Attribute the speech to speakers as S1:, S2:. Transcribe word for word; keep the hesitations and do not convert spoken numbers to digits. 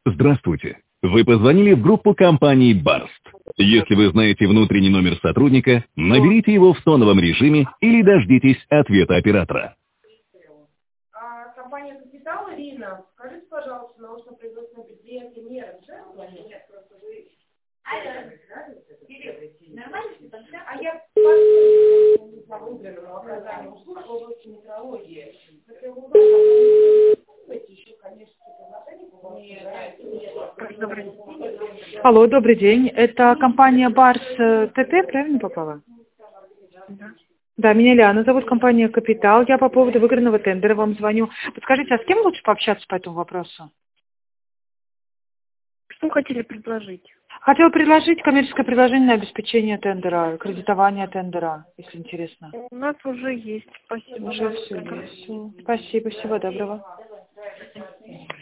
S1: Здравствуйте. Вы позвонили в группу компании Барст. Если вы знаете внутренний номер сотрудника, наберите его в тоновом режиме или дождитесь ответа оператора.
S2: А, компания «Капитал», Ирина, скажите, пожалуйста, научно-производственное предприятие «Мера». А я по выбранному оказанию услуг в области метрологии.
S3: Алло, добрый день. Это компания Барс ТТ, правильно попала?
S2: Да.
S3: Да, меня Лиана зовут, компания Капитал. Я по поводу выигранного тендера вам звоню. Подскажите, а с кем лучше пообщаться по этому вопросу?
S2: Что хотели предложить?
S3: Хотела предложить коммерческое предложение на обеспечение тендера, кредитование тендера, если интересно.
S2: У нас уже есть. Спасибо.
S3: Уже все есть. Спасибо, всего доброго.